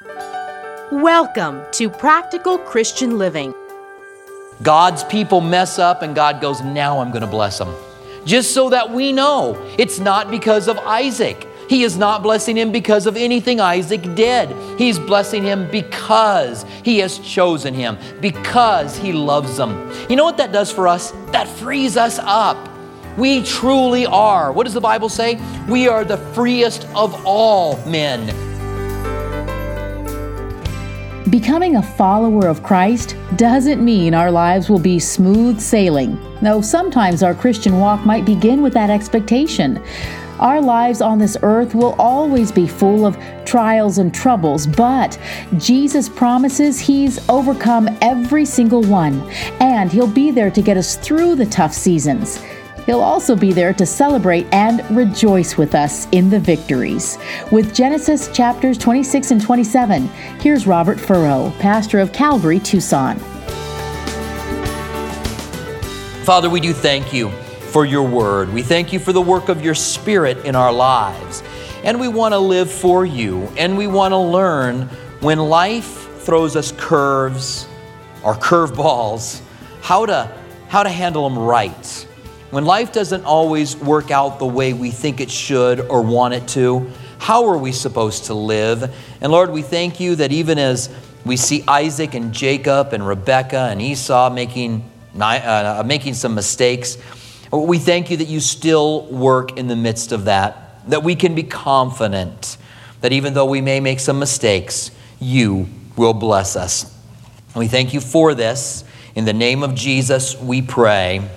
Welcome to Practical Christian Living. God's people mess up and God goes, now I'm going to bless them. Just so that we know it's not because of Isaac. He is not blessing him because of anything Isaac did. He's blessing him because he has chosen him, because he loves them. You know what that does for us? That frees us up. We truly are. What does the Bible say? We are the freest of all men. Becoming a follower of Christ doesn't mean our lives will be smooth sailing. No, sometimes our Christian walk might begin with that expectation. Our lives on this earth will always be full of trials and troubles, but Jesus promises He's overcome every single one, and He'll be there to get us through the tough seasons. He'll also be there to celebrate and rejoice with us in the victories. With Genesis chapters 26 and 27, here's Robert Furrow, pastor of Calvary, Tucson. Father, we do thank you for your word. We thank you for the work of your Spirit in our lives. And we want to live for you. And we want to learn when life throws us curves or curveballs, how to handle them right. When life doesn't always work out the way we think it should or want it to, how are we supposed to live? And Lord, we thank you that even as we see Isaac and Jacob and Rebekah and Esau making some mistakes, we thank you that you still work in the midst of that we can be confident that even though we may make some mistakes, you will bless us. And we thank you for this. In the name of Jesus, we pray.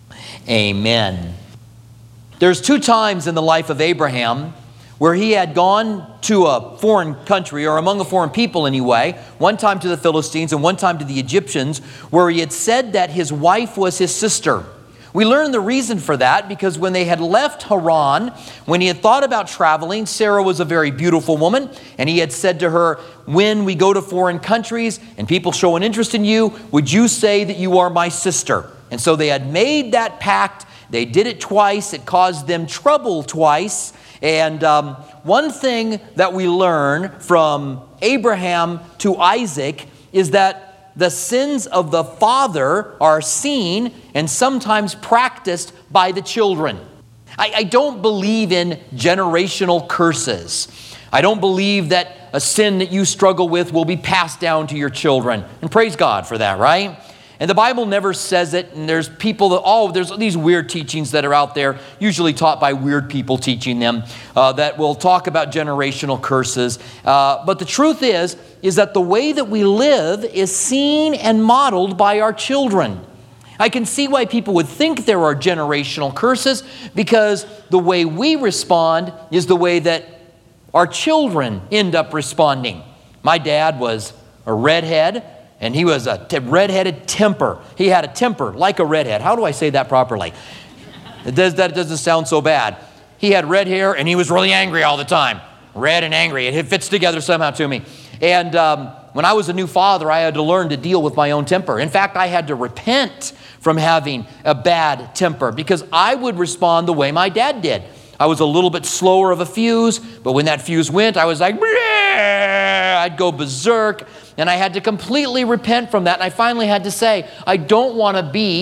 Amen. There's 2 times in the life of Abraham where he had gone to a foreign country, or among a foreign people anyway, one time to the Philistines and one time to the Egyptians, where he had said that his wife was his sister. We learn the reason for that because when they had left Haran, when he had thought about traveling, Sarah was a very beautiful woman, and he had said to her, when we go to foreign countries and people show an interest in you, would you say that you are my sister? And so they had made that pact. They did it twice. It caused them trouble twice. And one thing that we learn from Abraham to Isaac is that the sins of the father are seen and sometimes practiced by the children. I don't believe in generational curses. I don't believe that a sin that you struggle with will be passed down to your children. And praise God for that, right? And the Bible never says it, and there's people that, there's these weird teachings that are out there, usually taught by weird people teaching them, that will talk about generational curses. But the truth is that the way that we live is seen and modeled by our children. I can see why people would think there are generational curses, because the way we respond is the way that our children end up responding. My dad was a redhead, and he was a redheaded temper. He had a temper like a redhead. How do I say that properly? That doesn't sound so bad. He had red hair, and he was really angry all the time. Red and angry. It fits together somehow to me. And when I was a new father, I had to learn to deal with my own temper. In fact, I had to repent from having a bad temper because I would respond the way my dad did. I was a little bit slower of a fuse, but when that fuse went, I was like, bleh! I'd go berserk. And I had to completely repent from that. And I finally had to say, I don't want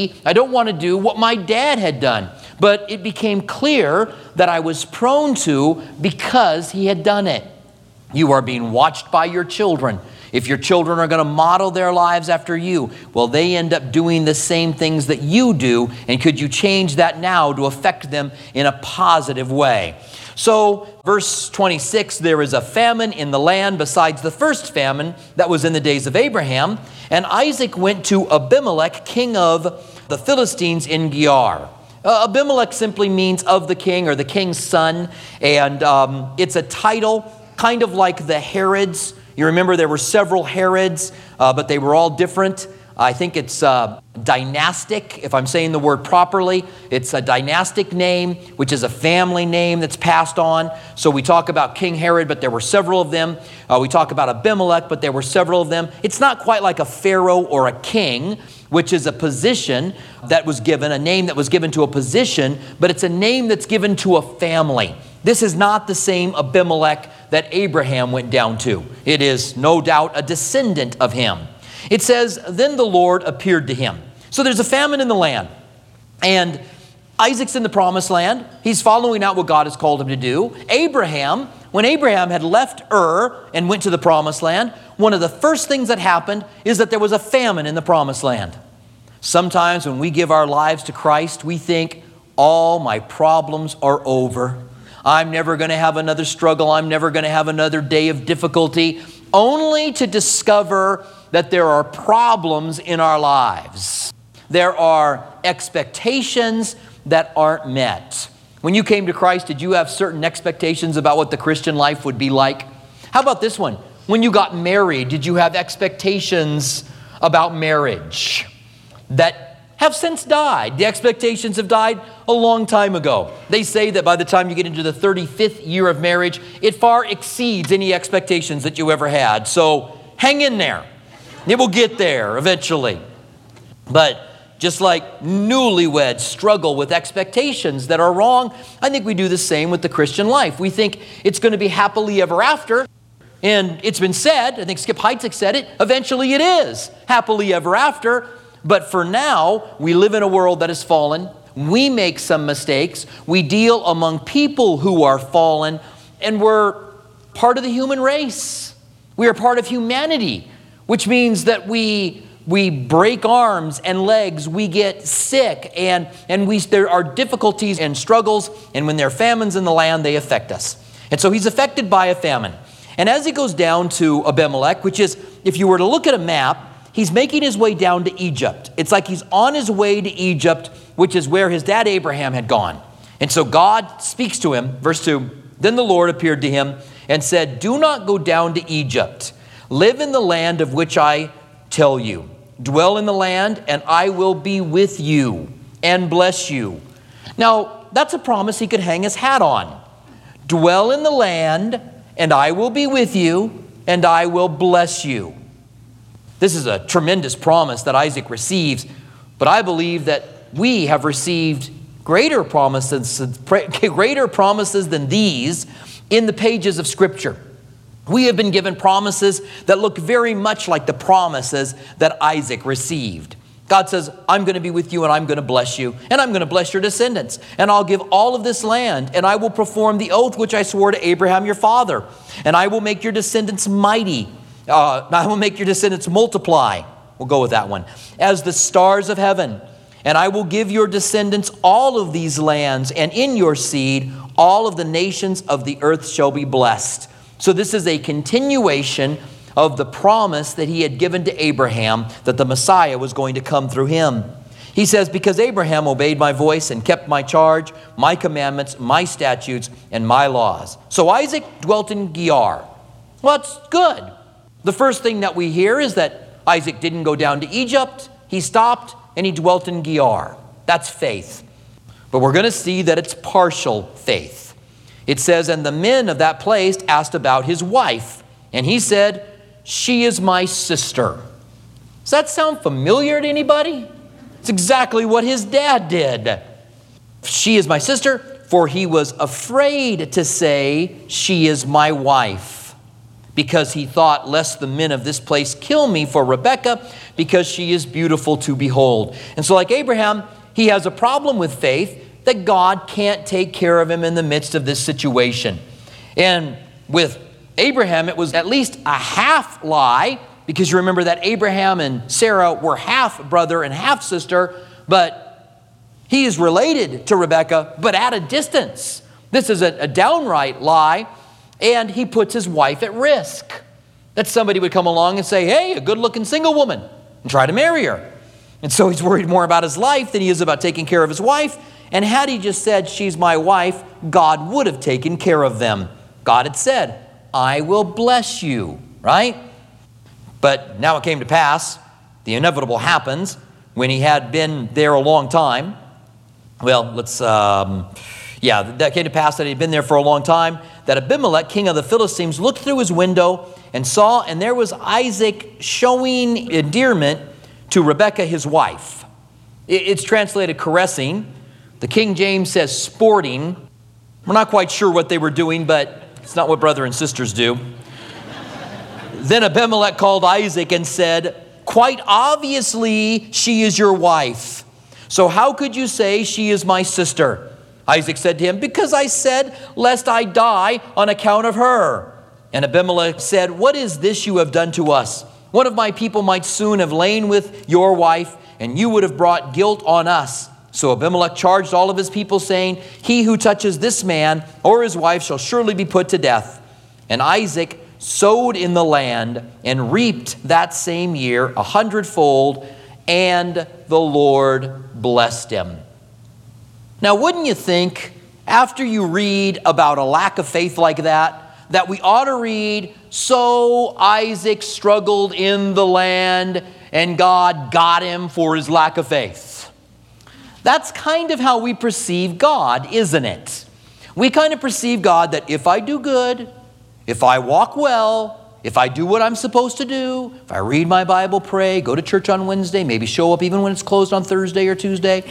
to do what my dad had done. But it became clear that I was prone to because he had done it. You are being watched by your children. If your children are going to model their lives after you, well, they end up doing the same things that you do. And could you change that now to affect them in a positive way? So, verse 26, there is a famine in the land besides the first famine that was in the days of Abraham. And Isaac went to Abimelech, king of the Philistines in Gerar. Abimelech simply means of the king or the king's son. And it's a title kind of like the Herods. You remember there were several Herods, but they were all different. I think it's dynastic, if I'm saying the word properly. It's a dynastic name, which is a family name that's passed on. So we talk about King Herod, but there were several of them. We talk about Abimelech, but there were several of them. It's not quite like a pharaoh or a king, which is a position that was given, a name that was given to a position, but it's a name that's given to a family. This is not the same Abimelech that Abraham went down to. It is no doubt a descendant of him. It says, then the Lord appeared to him. So there's a famine in the land. And Isaac's in the promised land. He's following out what God has called him to do. When Abraham had left Ur and went to the promised land, one of the first things that happened is that there was a famine in the promised land. Sometimes when we give our lives to Christ, we think, all my problems are over. I'm never going to have another struggle. I'm never going to have another day of difficulty, only to discover that there are problems in our lives. There are expectations that aren't met. When you came to Christ, did you have certain expectations about what the Christian life would be like? How about this one? When you got married, did you have expectations about marriage that have since died? The expectations have died a long time ago. They say that by the time you get into the 35th year of marriage, it far exceeds any expectations that you ever had. So hang in there. It will get there eventually. But just like newlyweds struggle with expectations that are wrong, I think we do the same with the Christian life. We think it's going to be happily ever after. And it's been said, I think Skip Heitzig said it, eventually it is happily ever after. But for now, we live in a world that is fallen. We make some mistakes. We deal among people who are fallen. And we're part of the human race. We are part of humanity, which means that we break arms and legs, we get sick, and there are difficulties and struggles, and when there are famines in the land, they affect us. And so he's affected by a famine. And as he goes down to Abimelech, which is, if you were to look at a map, he's making his way down to Egypt. It's like he's on his way to Egypt, which is where his dad Abraham had gone. And so God speaks to him, verse 2, then the Lord appeared to him and said, do not go down to Egypt. Live in the land of which I tell you. Dwell in the land, and I will be with you and bless you. Now, that's a promise he could hang his hat on. Dwell in the land, and I will be with you, and I will bless you. This is a tremendous promise that Isaac receives, but I believe that we have received greater promises than these in the pages of Scripture. We have been given promises that look very much like the promises that Isaac received. God says, I'm going to be with you and I'm going to bless you and I'm going to bless your descendants and I'll give all of this land and I will perform the oath which I swore to Abraham your father and I will make your descendants mighty. I will make your descendants multiply. We'll go with that one. As the stars of heaven. And I will give your descendants all of these lands and in your seed all of the nations of the earth shall be blessed. So this is a continuation of the promise that he had given to Abraham that the Messiah was going to come through him. He says, because Abraham obeyed my voice and kept my charge, my commandments, my statutes, and my laws. So Isaac dwelt in Gerar. Well, that's good. The first thing that we hear is that Isaac didn't go down to Egypt. He stopped and he dwelt in Gerar. That's faith. But we're going to see that it's partial faith. It says, and the men of that place asked about his wife. And he said, she is my sister. Does that sound familiar to anybody? It's exactly what his dad did. She is my sister, for he was afraid to say, she is my wife, because he thought, lest the men of this place kill me for Rebekah, because she is beautiful to behold. And so like Abraham, he has a problem with faith, that God can't take care of him in the midst of this situation. And with Abraham, it was at least a half lie, because you remember that Abraham and Sarah were half brother and half sister, but he is related to Rebekah, but at a distance. This is a downright lie, and he puts his wife at risk. That somebody would come along and say, hey, a good-looking single woman, and try to marry her. And so he's worried more about his life than he is about taking care of his wife. And had he just said, she's my wife, God would have taken care of them. God had said, I will bless you, right? But now it came to pass, the inevitable happens, when he had been there a long time. Well, that came to pass that he had been there for a long time, that Abimelech, king of the Philistines, looked through his window and saw, and there was Isaac showing endearment to Rebekah, his wife. It's translated caressing. The King James says sporting. We're not quite sure what they were doing, but it's not what brother and sisters do. Then Abimelech called Isaac and said, "Quite obviously, she is your wife. So how could you say she is my sister?" Isaac said to him, "Because I said, lest I die on account of her." And Abimelech said, "What is this you have done to us? One of my people might soon have lain with your wife, and you would have brought guilt on us." So Abimelech charged all of his people, saying, "He who touches this man or his wife shall surely be put to death." And Isaac sowed in the land and reaped that same year 100-fold, and the Lord blessed him. Now, wouldn't you think, after you read about a lack of faith like that we ought to read, "So Isaac struggled in the land, and God got him for his lack of faith"? That's kind of how we perceive God, isn't it? We kind of perceive God that if I do good, if I walk well, if I do what I'm supposed to do, if I read my Bible, pray, go to church on Wednesday, maybe show up even when it's closed on Thursday or Tuesday,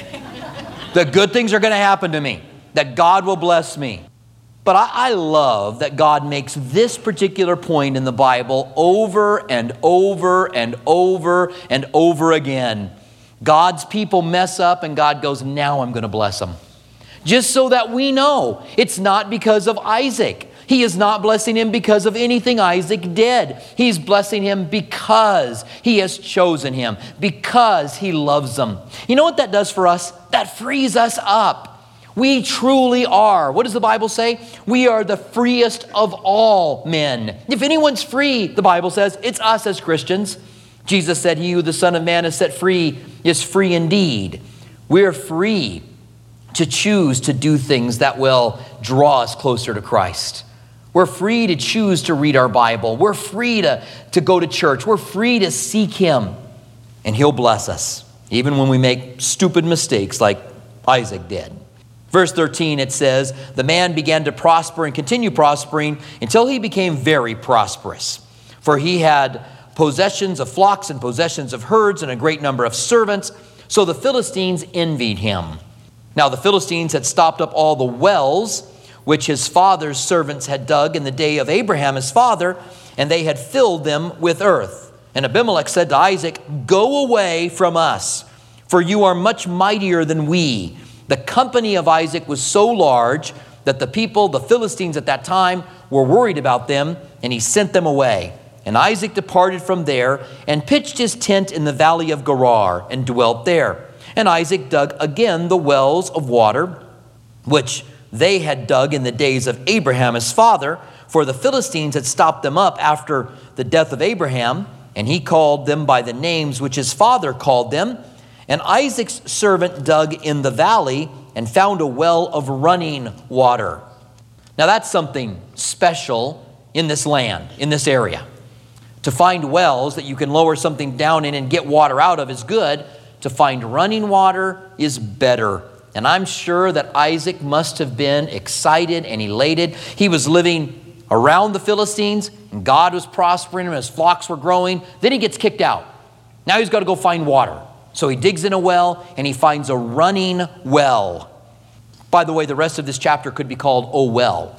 the good things are going to happen to me, that God will bless me. But I love that God makes this particular point in the Bible over and over and over and over again. God's people mess up and God goes, "Now I'm going to bless them." Just so that we know it's not because of Isaac. He is not blessing him because of anything Isaac did. He's blessing him because he has chosen him, because he loves him. You know what that does for us? That frees us up. We truly are. What does the Bible say? We are the freest of all men. If anyone's free, the Bible says, it's us as Christians. Jesus said, "He who the Son of Man has set free is free indeed." We're free to choose to do things that will draw us closer to Christ. We're free to choose to read our Bible. We're free to go to church. We're free to seek Him, and He'll bless us, even when we make stupid mistakes like Isaac did. Verse 13, it says, "The man began to prosper and continue prospering until he became very prosperous. For he had possessions of flocks and possessions of herds and a great number of servants. So the Philistines envied him. Now the Philistines had stopped up all the wells which his father's servants had dug in the day of Abraham his father, and they had filled them with earth. And Abimelech said to Isaac, 'Go away from us, for you are much mightier than we.' The company of Isaac was so large that the people, the Philistines at that time, were worried about them, and he sent them away. And Isaac departed from there and pitched his tent in the valley of Gerar and dwelt there. And Isaac dug again the wells of water, which they had dug in the days of Abraham his father, for the Philistines had stopped them up after the death of Abraham, and he called them by the names which his father called them. And Isaac's servant dug in the valley and found a well of running water." Now that's something special in this land, in this area. To find wells that you can lower something down in and get water out of is good. To find running water is better. And I'm sure that Isaac must have been excited and elated. He was living around the Philistines, and God was prospering him, his flocks were growing. Then he gets kicked out. Now he's got to go find water. So he digs in a well, and he finds a running well. By the way, the rest of this chapter could be called, "Oh well."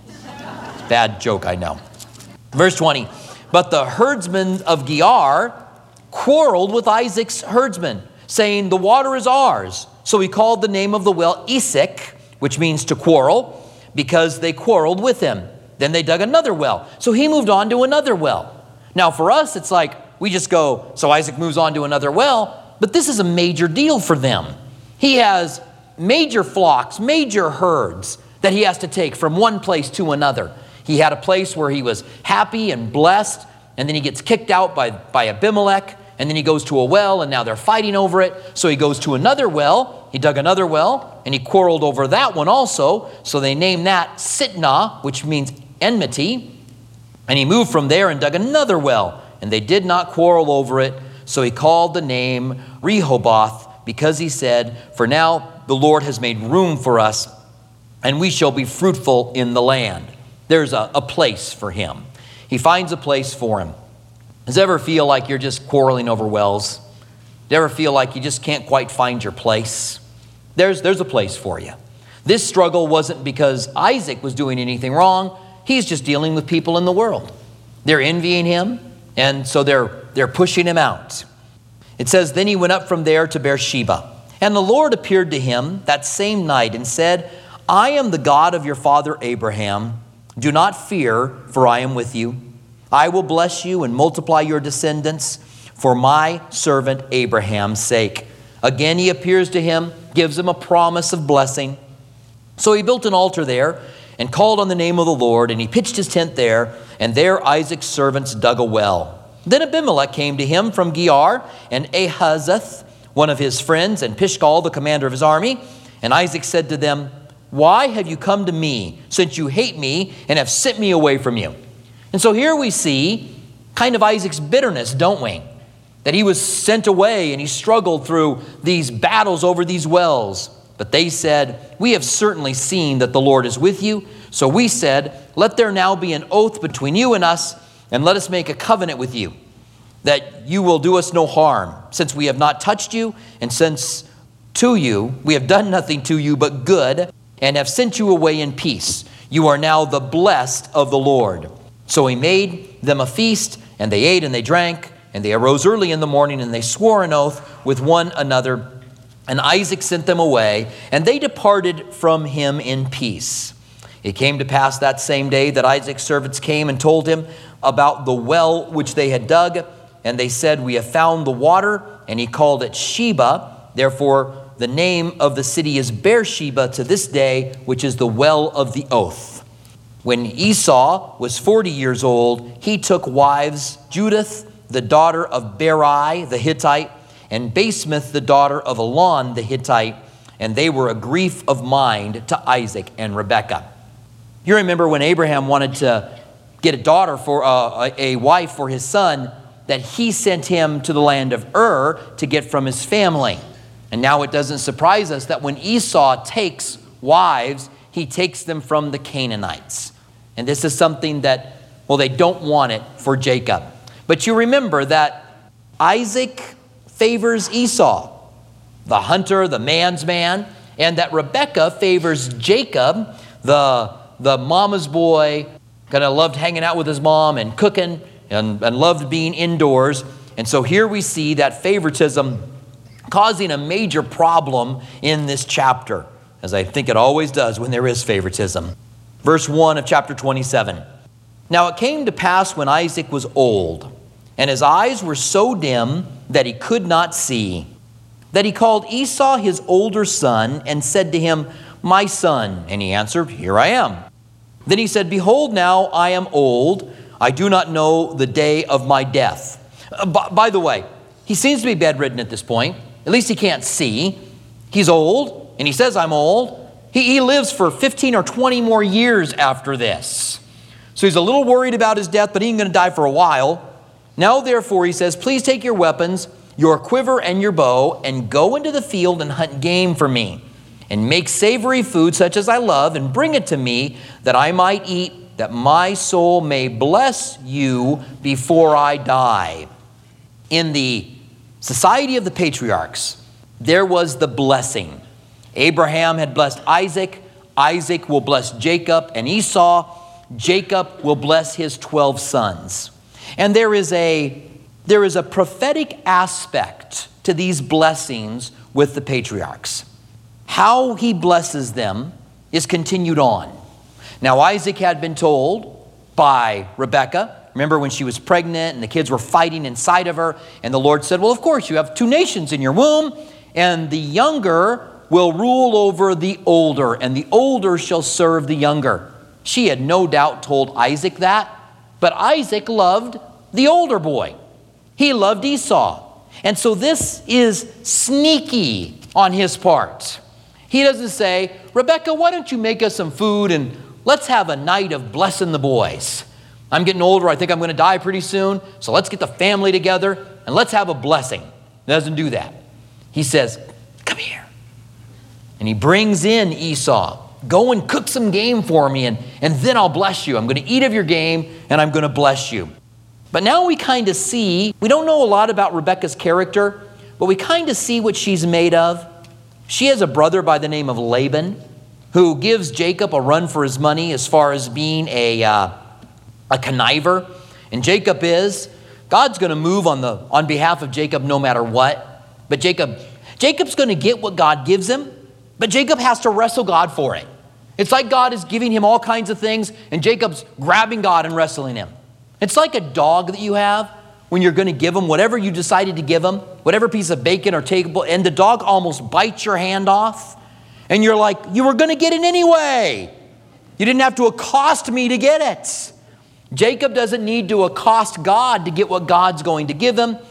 Bad joke, I know. Verse 20, "But the herdsmen of Gerar quarreled with Isaac's herdsmen, saying, 'The water is ours.' So he called the name of the well Esek, which means to quarrel, because they quarreled with him. Then they dug another well. So he moved on to another well." Now for us, it's like we just go, so Isaac moves on to another well, but this is a major deal for them. He has major flocks, major herds that he has to take from one place to another. He had a place where he was happy and blessed, and then he gets kicked out by Abimelech, and then he goes to a well, and now they're fighting over it. So he goes to another well, he dug another well, and he quarreled over that one also. So they named that Sitnah, which means enmity. And he moved from there and dug another well, and they did not quarrel over it. So he called the name Rehoboth, because he said, "For now the Lord has made room for us, and we shall be fruitful in the land." There's a place for him. He finds a place for him. Does it ever feel like you're just quarreling over wells? Do you ever feel like you just can't quite find your place? There's a place for you. This struggle wasn't because Isaac was doing anything wrong. He's just dealing with people in the world. They're envying him, and so they're pushing him out. It says, then he went up from there to Beersheba. And the Lord appeared to him that same night and said, I am the God of your father Abraham. Do not fear, for I am with you. I will bless you and multiply your descendants for my servant Abraham's sake. Again he appears to him, gives him a promise of blessing. So he built an altar there and called on the name of the Lord, and he pitched his tent there, and there Isaac's servants dug a well. Then Abimelech came to him from Gerar, and Ahuzzath, one of his friends, and Pishgal, the commander of his army. And Isaac said to them, why have you come to me, since you hate me and have sent me away from you? And so here we see kind of Isaac's bitterness, don't we? That he was sent away and he struggled through these battles over these wells. But they said, we have certainly seen that the Lord is with you. So we said, let there now be an oath between you and us, and let us make a covenant with you, that you will do us no harm, since we have not touched you, and since to you we have done nothing to you but good, and have sent you away in peace. You are now the blessed of the Lord. So he made them a feast, and they ate and they drank, and they arose early in the morning, and they swore an oath with one another. And Isaac sent them away, and they departed from him in peace. It came to pass that same day that Isaac's servants came and told him about the well which they had dug. And they said, we have found the water. And he called it Sheba. Therefore, the name of the city is Beersheba to this day, which is the well of the oath. When Esau was 40 years old, he took wives, Judith, the daughter of Berai the Hittite, and Basemath, the daughter of Elon the Hittite, and they were a grief of mind to Isaac and Rebekah. You remember when Abraham wanted to get a daughter for a wife for his son, that he sent him to the land of Ur to get from his family. And now it doesn't surprise us that when Esau takes wives, he takes them from the Canaanites. And this is something that, well, they don't want it for Jacob. But you remember that Isaac favors Esau, the hunter, the man's man, and that Rebekah favors Jacob, the mama's boy, kind of loved hanging out with his mom and cooking and loved being indoors. And so here we see that favoritism causing a major problem in this chapter, as I think it always does when there is favoritism. Verse 1 of chapter 27. Now it came to pass when Isaac was old, and his eyes were so dim that he could not see, that he called Esau his older son and said to him, my son. And he answered, here I am. Then he said, behold, now I am old. I do not know the day of my death. By the way, he seems to be bedridden at this point. At least he can't see. He's old, and he says, I'm old. He lives for 15 or 20 more years after this. So he's a little worried about his death, but he ain't going to die for a while. Now, therefore, he says, please take your weapons, your quiver and your bow, and go into the field and hunt game for me, and make savory food such as I love, and bring it to me, that I might eat, that my soul may bless you before I die. In the society of the patriarchs, there was the blessing. Abraham had blessed Isaac. Isaac will bless Jacob and Esau. Jacob will bless his 12 sons. And there is a prophetic aspect to these blessings with the patriarchs. How he blesses them is continued on. Now, Isaac had been told by Rebekah, remember when she was pregnant and the kids were fighting inside of her, and the Lord said, well, of course, you have 2 nations in your womb, and the younger will rule over the older, and the older shall serve the younger. She had no doubt told Isaac that, but Isaac loved the older boy. He loved Esau. And so this is sneaky on his part. He doesn't say, Rebekah, why don't you make us some food and let's have a night of blessing the boys. I'm getting older. I think I'm going to die pretty soon. So let's get the family together and let's have a blessing. He doesn't do that. He says, come here. And he brings in Esau. Go and cook some game for me and then I'll bless you. I'm going to eat of your game and I'm going to bless you. But now we kind of see, we don't know a lot about Rebekah's character, but we kind of see what she's made of. She has a brother by the name of Laban, who gives Jacob a run for his money as far as being a conniver. And Jacob is. God's going to move on behalf of Jacob no matter what. But Jacob's going to get what God gives him, but Jacob has to wrestle God for it. It's like God is giving him all kinds of things, and Jacob's grabbing God and wrestling him. It's like a dog that you have when you're going to give him whatever you decided to give him, whatever piece of bacon or table, and the dog almost bites your hand off, and you're like, you were going to get it anyway. You didn't have to accost me to get it. Jacob doesn't need to accost God to get what God's going to give him.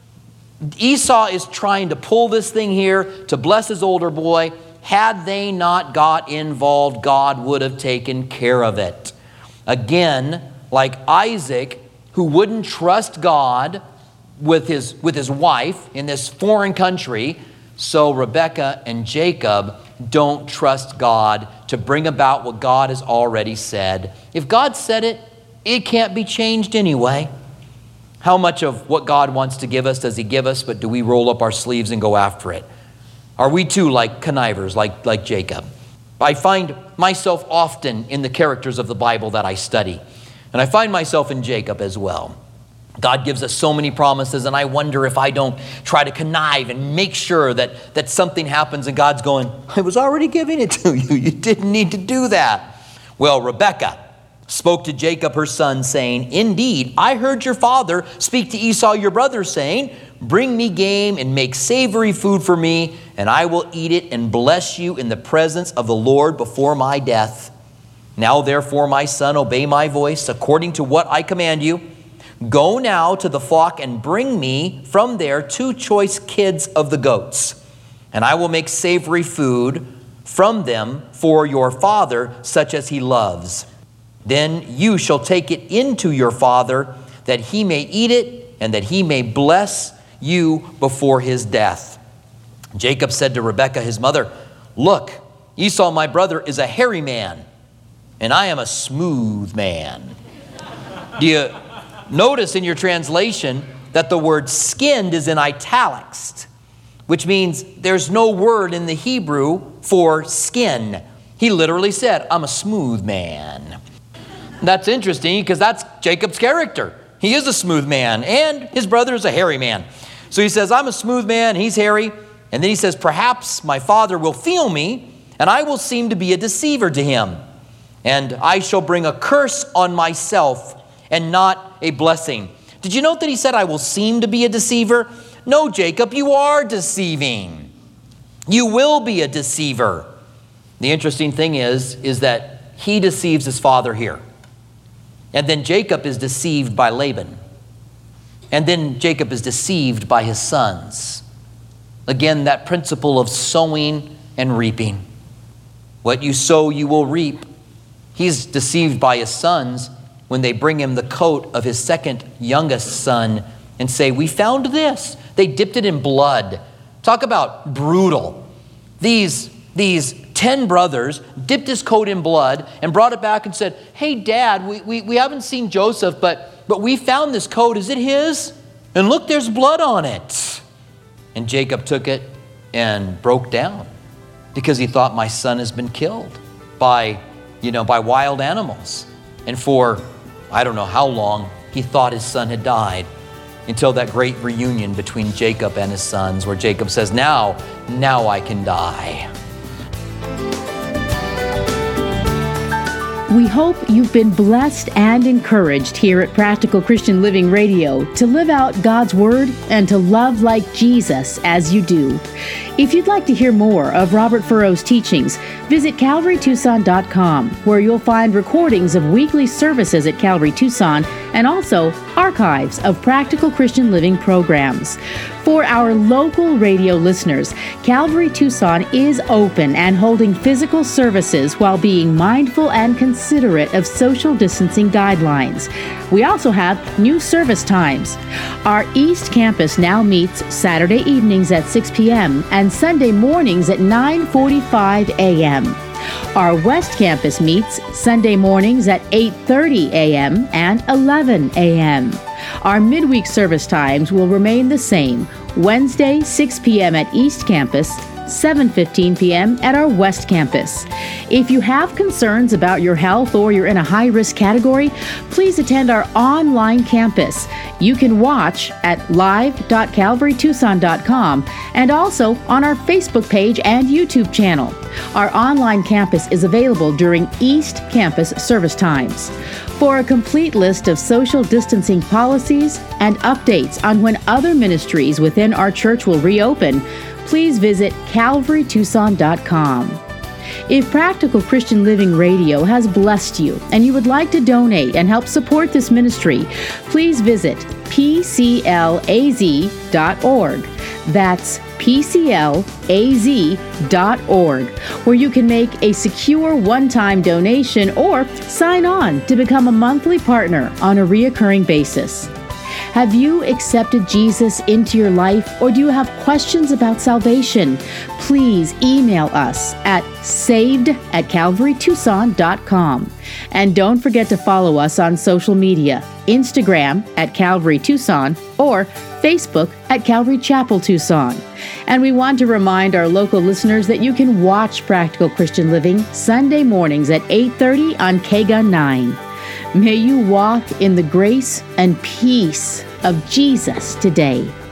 Esau is trying to pull this thing here to bless his older boy. Had they not got involved, God would have taken care of it. Again, like Isaac, who wouldn't trust God with his wife in this foreign country, so Rebekah and Jacob don't trust God to bring about what God has already said. If God said it, it can't be changed anyway. How much of what God wants to give us does he give us, but do we roll up our sleeves and go after it? Are we too like connivers, like Jacob? I find myself often in the characters of the Bible that I study, and I find myself in Jacob as well. God gives us so many promises, and I wonder if I don't try to connive and make sure that something happens, and God's going, I was already giving it to you. You didn't need to do that. Well, Rebekah spoke to Jacob her son, saying, indeed, I heard your father speak to Esau your brother, saying, bring me game and make savory food for me, and I will eat it and bless you in the presence of the Lord before my death. Now therefore, my son, obey my voice according to what I command you. Go now to the flock and bring me from there 2 choice kids of the goats, and I will make savory food from them for your father, such as he loves. Then you shall take it into your father, that he may eat it, and that he may bless you before his death. Jacob said to Rebekah his mother, look, Esau my brother is a hairy man, and I am a smooth man. Do you notice in your translation that the word skinned is in italics, which means there's no word in the Hebrew for skin. He literally said, I'm a smooth man. That's interesting because that's Jacob's character. He is a smooth man, and his brother is a hairy man. So he says, I'm a smooth man, he's hairy. And then he says, perhaps my father will feel me, and I will seem to be a deceiver to him. And I shall bring a curse on myself and not a blessing. Did you note that he said, I will seem to be a deceiver? No, Jacob, you are deceiving. You will be a deceiver. The interesting thing is that he deceives his father here. And then Jacob is deceived by Laban. And then Jacob is deceived by his sons. Again, that principle of sowing and reaping. What you sow, you will reap. He's deceived by his sons when they bring him the coat of his second youngest son and say, we found this. They dipped it in blood. Talk about brutal. These 10 brothers dipped his coat in blood and brought it back and said, hey, Dad, we haven't seen Joseph, but we found this coat. Is it his? And look, there's blood on it. And Jacob took it and broke down because he thought, my son has been killed by wild animals. And for, I don't know how long, he thought his son had died, until that great reunion between Jacob and his sons, where Jacob says, now I can die. We hope you've been blessed and encouraged here at Practical Christian Living Radio to live out God's Word and to love like Jesus as you do. If you'd like to hear more of Robert Furrow's teachings, visit CalvaryTucson.com, where you'll find recordings of weekly services at Calvary Tucson and also archives of Practical Christian Living programs. For our local radio listeners, Calvary Tucson is open and holding physical services while being mindful and considerate of social distancing guidelines. We also have new service times. Our East Campus now meets Saturday evenings at 6 p.m. and Sunday mornings at 9:45 a.m. Our West Campus meets Sunday mornings at 8:30 a.m. and 11 a.m. Our midweek service times will remain the same. Wednesday, 6 p.m. at East Campus, 7:15 p.m. at our West Campus. If you have concerns about your health or you're in a high-risk category, please attend our online campus. You can watch at live.calvarytucson.com and also on our Facebook page and YouTube channel. Our online campus is available during East Campus service times. For a complete list of social distancing policies and updates on when other ministries within our church will reopen, please visit calvarytucson.com. If Practical Christian Living Radio has blessed you and you would like to donate and help support this ministry, please visit pclaz.org. That's pclaz.org, where you can make a secure one-time donation or sign on to become a monthly partner on a reoccurring basis. Have you accepted Jesus into your life, or do you have questions about salvation? Please email us at saved@calvarytucson.com. And don't forget to follow us on social media, Instagram at Calvary Tucson or Facebook at Calvary Chapel Tucson. And we want to remind our local listeners that you can watch Practical Christian Living Sunday mornings at 8:30 on KGUN 9. May you walk in the grace and peace of Jesus today.